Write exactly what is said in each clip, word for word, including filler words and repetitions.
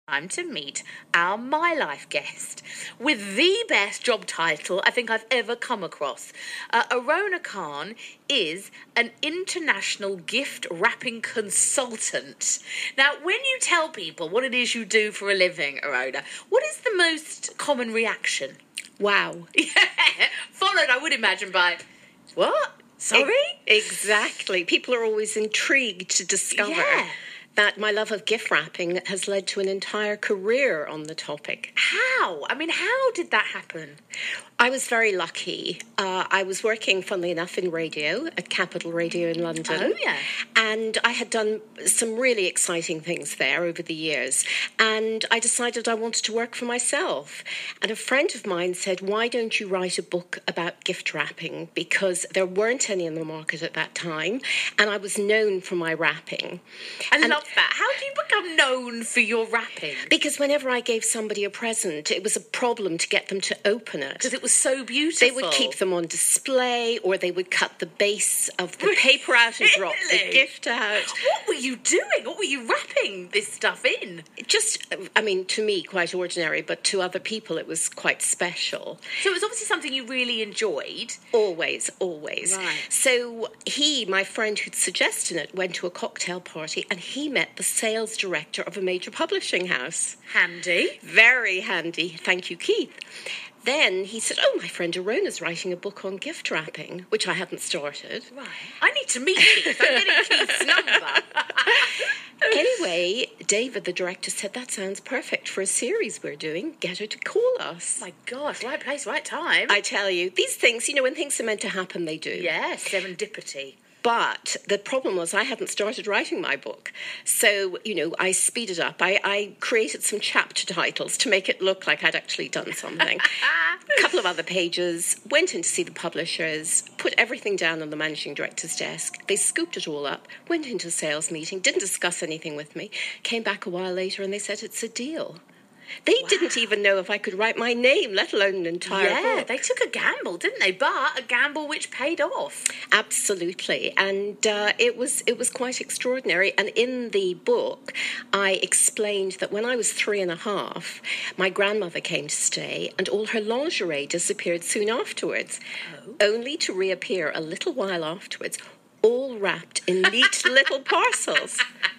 Time to meet our My Life guest with the best job title I think I've ever come across. Uh, Arona Khan is an international gift wrapping consultant. Now, when you tell people what it is you do for a living, Arona, what is the most common reaction? Wow. Yeah, followed, I would imagine, by, what? Sorry? E- exactly. People are always intrigued to discover Yeah. that my love of gift wrapping has led to an entire career on the topic. How? I mean, how did that happen? I was very lucky. Uh, I was working, funnily enough, in radio at Capital Radio in London. Oh, yeah. And I had done some really exciting things there over the years. And I decided I wanted to work for myself. And a friend of mine said, why don't you write a book about gift wrapping? Because there weren't any in the market at that time. And I was known for my wrapping. I And love that. How do you become known for your wrapping? because whenever I gave somebody a present, it was a problem to get them to open it. Because it was so beautiful. They would keep them on display, or they would cut the base of the paper out and drop the Really? gift out. What were you doing? What were you wrapping this stuff in? Just, I mean, to me, quite ordinary, but to other people, it was quite special. So it was obviously something you really enjoyed. Always, always. Right. So he, my friend who'd suggested it, went to a cocktail party and he met the sales director of a major publishing house. Handy. Very handy. Thank you, Keith. Then he said, oh, my friend Arona's writing a book on gift wrapping, which I hadn't started. Right. I need to meet Keith. I'm getting Keith's number. Anyway, David, the director, said, that sounds perfect for a series we're doing. Get her to call us. My gosh, right place, right time. I tell you, these things, you know, when things are meant to happen, they do. Yeah, serendipity. But the problem was I hadn't started writing my book. So, you know, I speeded up. I, I created some chapter titles to make it look like I'd actually done something. A couple of other pages, went in to see the publishers, put everything down on the managing director's desk. They scooped it all up, went into a sales meeting, didn't discuss anything with me, came back a while later and they said it's a deal. They Wow. didn't even know if I could write my name, let alone an entire Yeah, book. they took a gamble, didn't they? But a gamble which paid off. Absolutely, and uh, it was it was quite extraordinary. And in the book, I explained that when I was three and a half, my grandmother came to stay, and all her lingerie disappeared soon afterwards, Oh. only to reappear a little while afterwards, all wrapped in neat little parcels.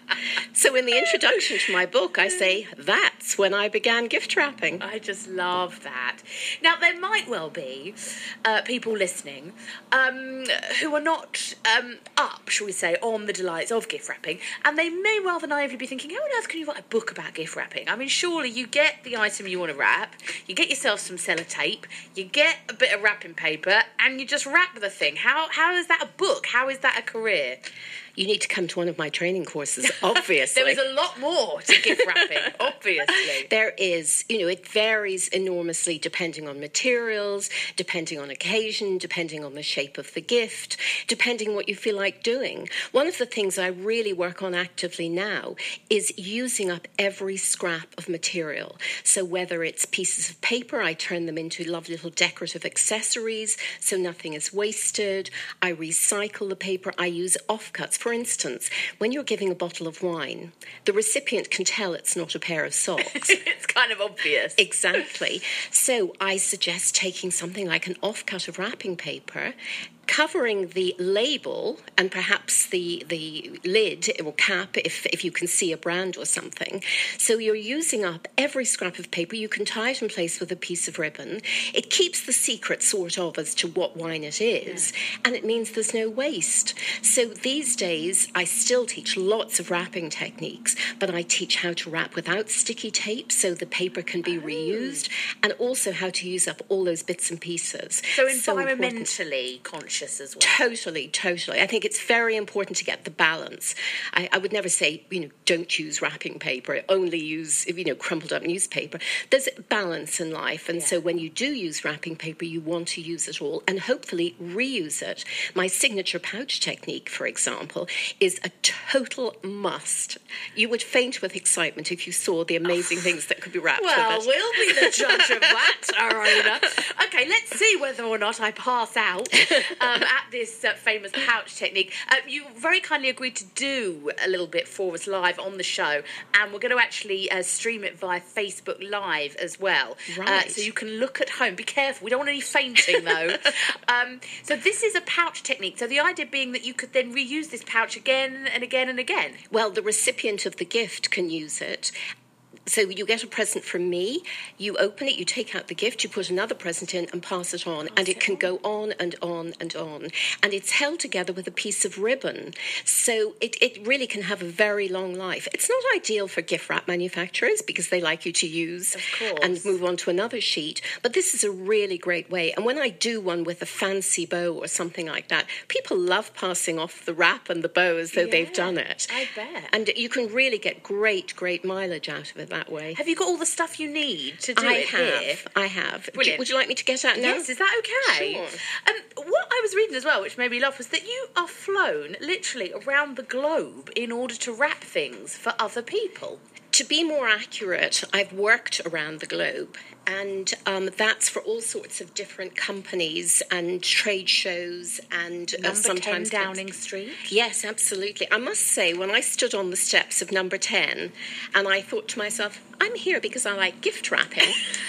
So in the introduction to my book, I say, that's when I began gift wrapping. I just love that. Now, there might well be uh, people listening um, who are not um, up, shall we say, on the delights of gift wrapping, and they may rather naively be thinking, how on earth can you write a book about gift wrapping? I mean, surely you get the item you want to wrap, you get yourself some sellotape, you get a bit of wrapping paper, and you just wrap the thing. How How is that a book? How is that a career? You need to come to one of my training courses, obviously. There is a lot more to gift wrapping, obviously. There is. You know, it varies enormously depending on materials, depending on occasion, depending on the shape of the gift, depending what you feel like doing. One of the things I really work on actively now is using up every scrap of material. So whether it's pieces of paper, I turn them into lovely little decorative accessories so nothing is wasted. I recycle the paper. I use offcuts. For instance, when you're giving a bottle of wine, the recipient can tell it's not a pair of socks. It's kind of obvious. Exactly. So I suggest taking something like an offcut of wrapping paper, covering the label and perhaps the the lid or cap if, if you can see a brand or something. So you're using up every scrap of paper. You can tie it in place with a piece of ribbon. It keeps the secret sort of as to what wine it is, yeah. And it means there's no waste. So these days I still teach lots of wrapping techniques, but I teach how to wrap without sticky tape so the paper can be oh. reused, and also how to use up all those bits and pieces. So environmentally so conscious as well. Totally, totally. I think it's very important to get the balance. I, I would never say, you know, don't use wrapping paper, only use, you know, crumpled up newspaper. There's balance in life, and yeah. So when you do use wrapping paper, you want to use it all and hopefully reuse it. My signature pouch technique, for example, is a total must. You would faint with excitement if you saw the amazing oh. things that could be wrapped well, with it. Well, we'll be the judge of that, Arona. Okay, let's see whether or not I pass out. Um, um, at this uh, famous pouch technique. Uh, you very kindly agreed to do a little bit for us live on the show, and we're going to actually uh, stream it via Facebook Live as well. Right. Uh, so you can look at home. Be careful. We don't want any fainting, though. um, so this is a pouch technique. So the idea being that you could then reuse this pouch again and again and again. Well, the recipient of the gift can use it. So you get a present from me, you open it, you take out the gift, you put another present in and pass it on. Pass and it, it can on. go on and on and on. And it's held together with a piece of ribbon. So it, it really can have a very long life. It's not ideal for gift wrap manufacturers because they like you to use and move on to another sheet. But this is a really great way. And when I do one with a fancy bow or something like that, people love passing off the wrap and the bow as though yeah, they've done it. I bet. And you can really get great, great mileage out of it that way. Have you got all the stuff you need to do I it have, here? I have. Brilliant. Do, would you like me to get out now? Yes, is that okay? Sure. Um, what I was reading as well, which made me laugh, was that you are flown literally around the globe in order to wrap things for other people. To be more accurate, I've worked around the globe, and um, that's for all sorts of different companies and trade shows and Number uh, sometimes ten Downing Street. Yes, absolutely. I must say, when I stood on the steps of Number ten, and I thought to myself, I'm here because I like gift wrapping.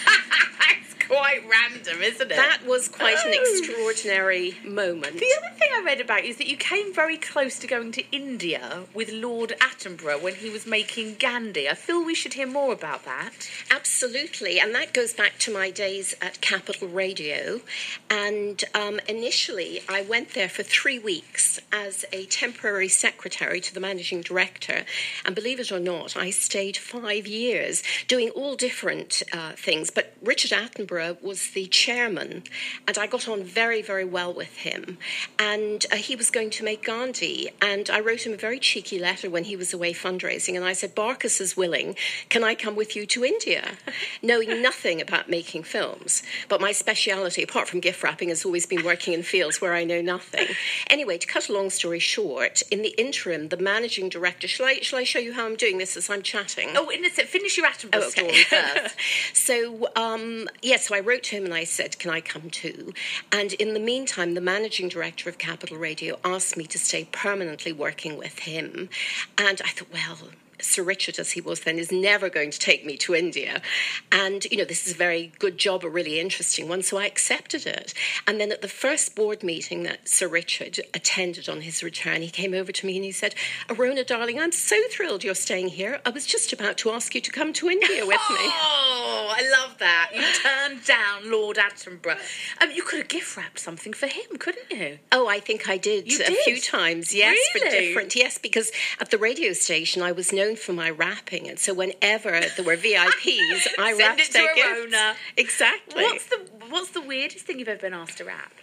Quite random, isn't it? That was quite oh. an extraordinary moment. The other thing I read about you is that you came very close to going to India with Lord Attenborough when he was making Gandhi. I feel we should hear more about that. Absolutely, and that goes back to my days at Capital Radio. And um, initially, I went there for three weeks as a temporary secretary to the managing director. And believe it or not, I stayed five years doing all different uh, things. But Richard Attenborough was the chairman, and I got on very, very well with him. And uh, he was going to make Gandhi, and I wrote him a very cheeky letter when he was away fundraising, and I said, Barkis is willing, can I come with you to India? Knowing nothing about making films. But my speciality, apart from gift wrapping, has always been working in fields where I know nothing. Anyway, to cut a long story short, in the interim, the managing director, shall I, shall I show you how I'm doing this as I'm chatting? Oh, innocent, finish your Attenborough oh, okay. story first. so, um, yes, so I wrote to him and I said, can I come too? And in the meantime, the managing director of Capital Radio asked me to stay permanently working with him. And I thought, well, Sir Richard, as he was then, is never going to take me to India. And, you know, this is a very good job, a really interesting one, so I accepted it. And then at the first board meeting that Sir Richard attended on his return, he came over to me and he said, Arona, darling, I'm so thrilled you're staying here. I was just about to ask you to come to India with me. Oh, I love that. You turned down Lord Attenborough. Um, you could have gift wrapped something for him, couldn't you? Oh, I think I did you a did? few times, yes, really? for different, yes, because at the radio station I was known for my wrapping, and so whenever there were V I Ps, I Send wrapped it to their Arona. gifts. Exactly. What's the What's the weirdest thing you've ever been asked to wrap?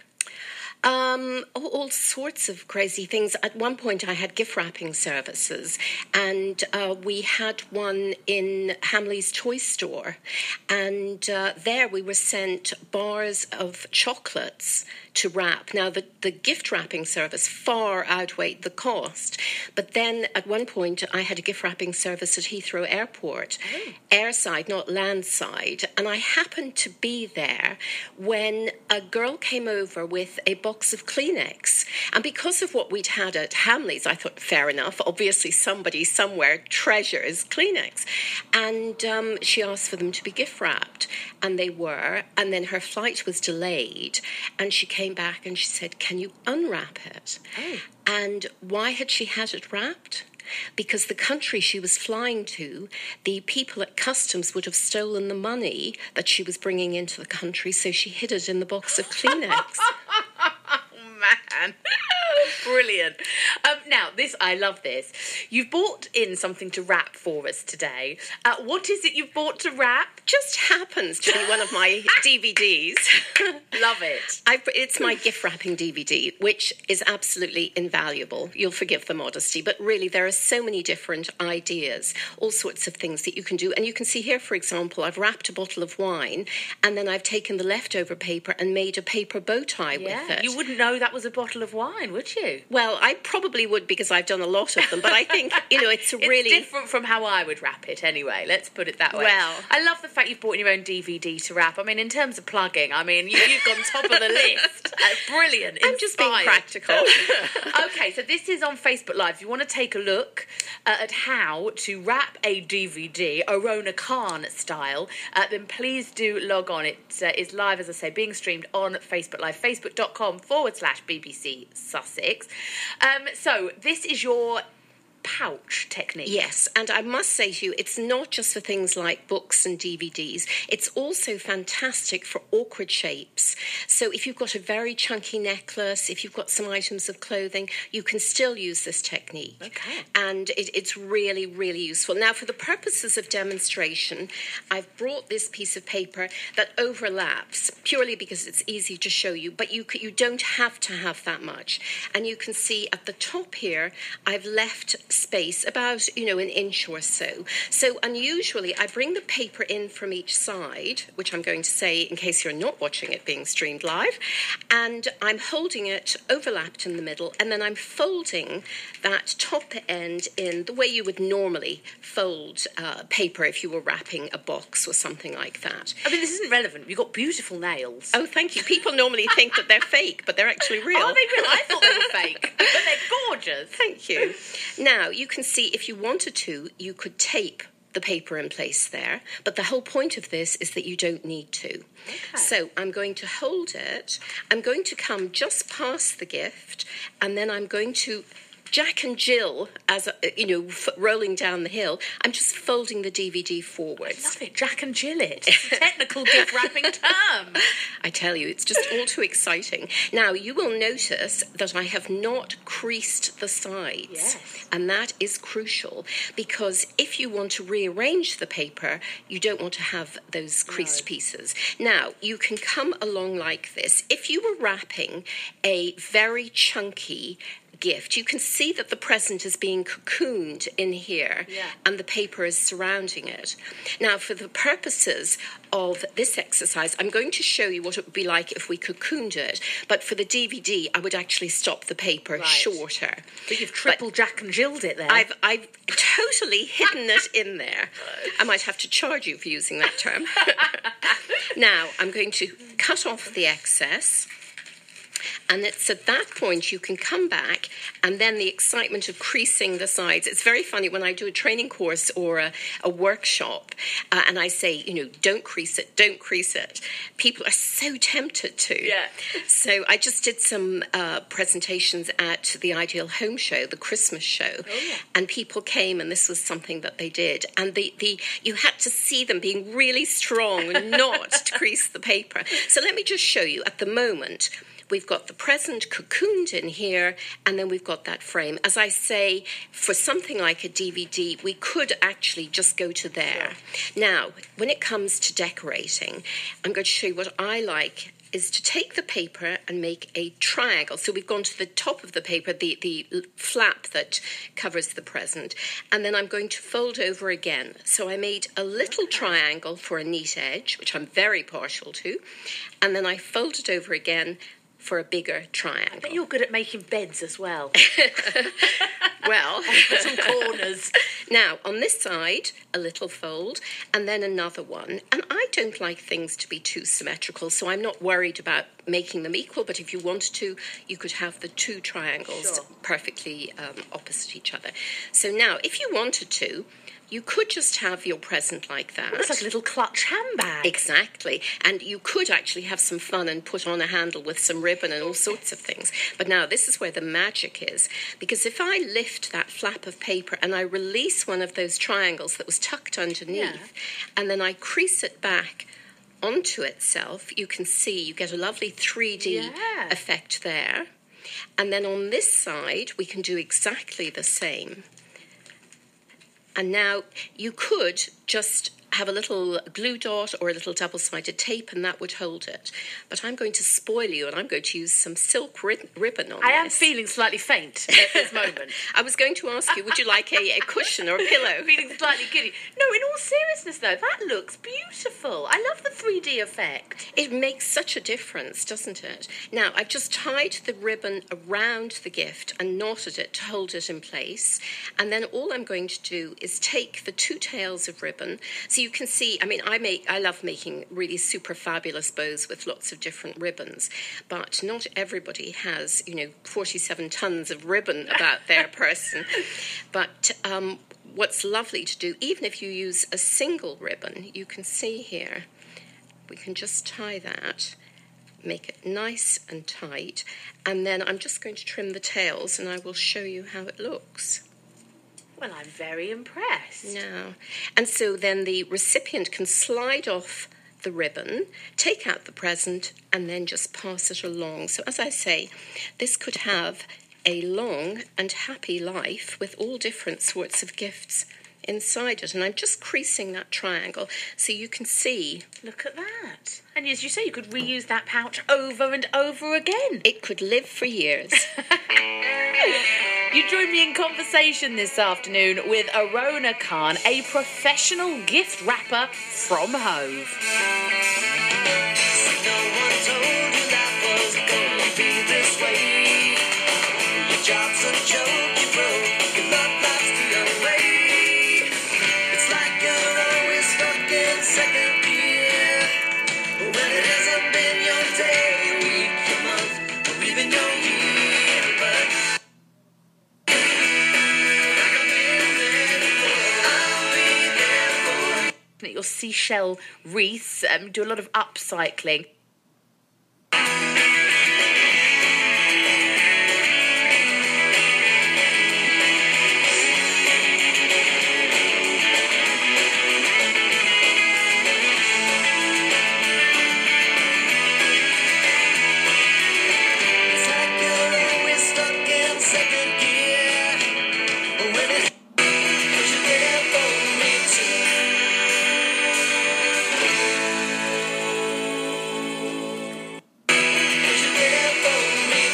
Um, all, all sorts of crazy things. At one point, I had gift wrapping services, and uh, we had one in Hamley's toy store, and uh, there we were sent bars of chocolates to wrap. Now, the, the gift wrapping service far outweighed the cost, but then at one point, I had a gift wrapping service at Heathrow Airport, oh. airside, not landside, and I happened to be there when a girl came over with a box of Kleenex. And because of what we'd had at Hamley's, I thought, fair enough, obviously somebody somewhere treasures Kleenex. And um, she asked for them to be gift wrapped, and they were. And then her flight was delayed, and she came back and she said, can you unwrap it? Oh. And why had she had it wrapped? Because the country she was flying to, the people at customs would have stolen the money that she was bringing into the country, so she hid it in the box of Kleenex. Man. Brilliant. Um, now, this, I love this. You've bought in something to wrap for us today. Uh, what is it you've bought to wrap? Just happens to be one of my D V Ds. Love it. I've, it's my gift wrapping D V D, which is absolutely invaluable. You'll forgive the modesty, but really there are so many different ideas, all sorts of things that you can do. And you can see here, for example, I've wrapped a bottle of wine, and then I've taken the leftover paper and made a paper bow tie yeah, with it. You wouldn't know that was a bottle of wine, would you? you? Well, I probably would because I've done a lot of them, but I think, you know, it's a it's really... different from how I would wrap it anyway, let's put it that way. Well... I love the fact you've bought your own D V D to wrap. I mean, in terms of plugging, I mean, you, you've gone top of the list. Uh, brilliant. I'm just being practical. Okay, so this is on Facebook Live. If you want to take a look uh, at how to wrap a D V D, Arona Khan style, uh, then please do log on. It uh, is live, as I say, being streamed on Facebook Live, facebook.com forward slash BBC Sussex. Um, so this is your pouch technique. Yes, and I must say to you, it's not just for things like books and D V Ds. It's also fantastic for awkward shapes. So if you've got a very chunky necklace, if you've got some items of clothing, you can still use this technique. Okay. And it, it's really, really useful. Now, for the purposes of demonstration, I've brought this piece of paper that overlaps, purely because it's easy to show you, but you, you don't have to have that much. And you can see at the top here, I've left space about, you know, an inch or so. So unusually, I bring the paper in from each side, which I'm going to say in case you're not watching it being streamed live, and I'm holding it overlapped in the middle, and then I'm folding that top end in the way you would normally fold uh, paper if you were wrapping a box or something like that. I mean, this isn't relevant. You've got beautiful nails. Oh, thank you. People normally think that they're fake, but they're actually real. Oh, they real? I thought they were fake, but they're gorgeous. Thank you. Now, you can see if you wanted to, you could tape the paper in place there, but the whole point of this is that you don't need to. Okay. So I'm going to hold it, I'm going to come just past the gift, and then I'm going to Jack and Jill, as a, you know, f- rolling down the hill, I'm just folding the D V D forwards. I love it, Jack and Jill it. It's a technical gift wrapping term. I tell you, it's just all too exciting. Now, you will notice that I have not creased the sides. Yes. And that is crucial, because if you want to rearrange the paper, you don't want to have those creased No. pieces. Now, you can come along like this. If you were wrapping a very chunky gift, you can see that the present is being cocooned in here, yeah. and the paper is surrounding it. Now, for the purposes of this exercise, I'm going to show you what it would be like if we cocooned it, but for the D V D, I would actually stop the paper Right. shorter. But you've triple but Jack and Jilled it there. I've, I've totally hidden it in there. I might have to charge you for using that term. Now, I'm going to cut off the excess. And it's at that point you can come back, and then the excitement of creasing the sides. It's very funny when I do a training course or a, a workshop, uh, and I say, you know, don't crease it, don't crease it. People are so tempted to. Yeah. So I just did some uh, presentations at the Ideal Home Show, the Christmas show, oh, yeah. and people came, and this was something that they did. And the, the you had to see them being really strong not to crease the paper. So let me just show you. At the moment, we've got the present cocooned in here, and then we've got that frame. As I say, for something like a D V D, we could actually just go to there. Now, when it comes to decorating, I'm going to show you what I like is to take the paper and make a triangle. So we've gone to the top of the paper, the, the flap that covers the present, and then I'm going to fold over again. So I made a little triangle for a neat edge, which I'm very partial to, and then I folded over again for a bigger triangle. I bet you're good at making beds as well. Well, some corners. Now, on this side, a little fold, and then another one. And I don't like things to be too symmetrical, so I'm not worried about making them equal, but if you wanted to, you could have the two triangles Sure. perfectly um, opposite each other. So now, if you wanted to, you could just have your present like that. It's like a little clutch handbag. Exactly. And you could actually have some fun and put on a handle with some ribbon and all sorts of things. But now this is where the magic is. Because if I lift that flap of paper and I release one of those triangles that was tucked underneath, Yeah. and then I crease it back onto itself, you can see you get a lovely three D Yeah. effect there. And then on this side, we can do exactly the same. And now you could just have a little glue dot or a little double-sided tape, and that would hold it. But I'm going to spoil you, and I'm going to use some silk ri- ribbon on I am this. feeling slightly faint at this moment. I was going to ask you, would you like a, a cushion or a pillow? Feeling slightly giddy. No, in all seriousness, though, that looks beautiful. I love the three D effect. It makes such a difference, doesn't it? Now, I've just tied the ribbon around the gift and knotted it to hold it in place. And then all I'm going to do is take the two tails of ribbon. So you can see, I mean, I make, I love making really super fabulous bows with lots of different ribbons, but not everybody has, you know, forty-seven tons of ribbon about their person. But um, what's lovely to do, even if you use a single ribbon, you can see here, we can just tie that, make it nice and tight, and then I'm just going to trim the tails and I will show you how it looks. Well, I'm very impressed. Now, and so then the recipient can slide off the ribbon, take out the present, and then just pass it along. So as I say, this could have a long and happy life with all different sorts of gifts inside it. And I'm just creasing that triangle so you can see. Look at that. And as you say, you could reuse that pouch over and over again. It could live for years. You joined me in conversation this afternoon with Arona Khan, a professional gift wrapper from Hove. No one told you life was gonna be this way. Your job's a joke, you broke, your love life's the away. It's like you're always stuck in second gear. When it hasn't been your day, your week, your month, or even your year. But like I've been there before, I'll be there for you. Your seashell wreaths, um, do a lot of upcycling. It's like you're always stuck in second gear. When it was you there for me too. Was you there for me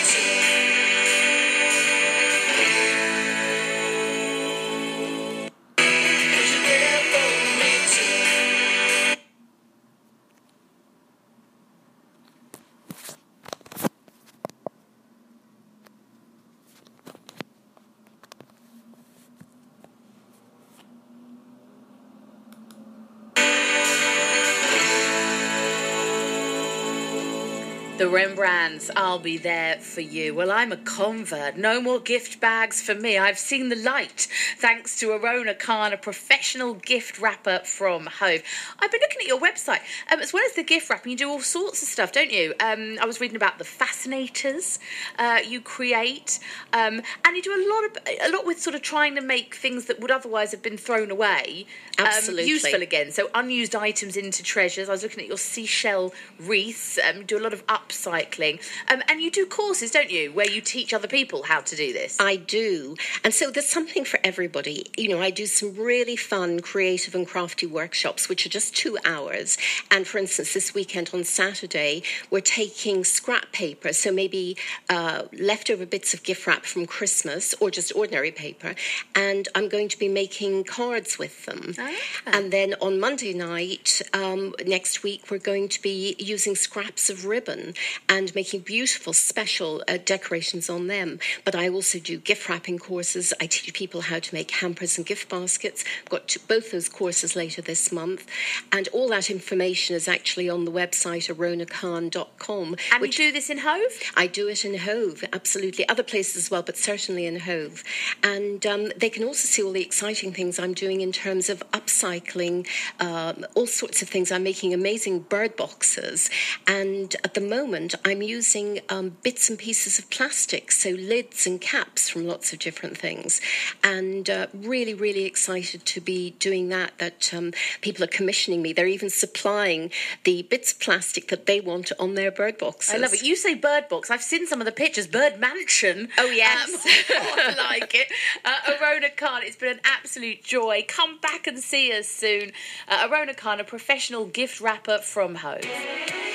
too. Was you there for me too. The Rembrandts, I'll be there for you. Well, I'm a convert. No more gift bags for me. I've seen the light, thanks to Arona Khan, a professional gift wrapper from Hove. I've been looking at your website. Um, as well as the gift wrapping, you do all sorts of stuff, don't you? Um, I was reading about the fascinators uh, you create, um, and you do a lot of a lot with sort of trying to make things that would otherwise have been thrown away um, Absolutely. useful again. So unused items into treasures. I was looking at your seashell wreaths. Um, you do a lot of upcycling, um, and you do courses, don't you, where you teach other people how to do this? I do. And so there's something for everybody. You know, I do some really fun, creative and crafty workshops, which are just two hours. And for instance, this weekend on Saturday, we're taking scrap paper, so maybe uh, leftover bits of gift wrap from Christmas or just ordinary paper, and I'm going to be making cards with them. Ah. And then on Monday night, um, next week, we're going to be using scraps of ribbon and making beautiful special uh, decorations on them. But I also do gift wrapping courses. I teach people how to make hampers and gift baskets. I've got two, both those courses later this month. And all that information is actually on the website arona khan dot com. And which you do this in Hove? I do it in Hove, absolutely. Other places as well, but certainly in Hove. And um, they can also see all the exciting things I'm doing in terms of upcycling, um, all sorts of things. I'm making amazing bird boxes. And at the moment, moment, I'm using um, bits and pieces of plastic, so lids and caps from lots of different things, and uh, really, really excited to be doing that, that um, people are commissioning me. They're even supplying the bits of plastic that they want on their bird boxes. I love it. You say bird box. I've seen some of the pictures. Bird mansion. Oh, yes. Um, I like it. Uh, Arona Khan, it's been an absolute joy. Come back and see us soon. Uh, Arona Khan, a professional gift wrapper from Hove.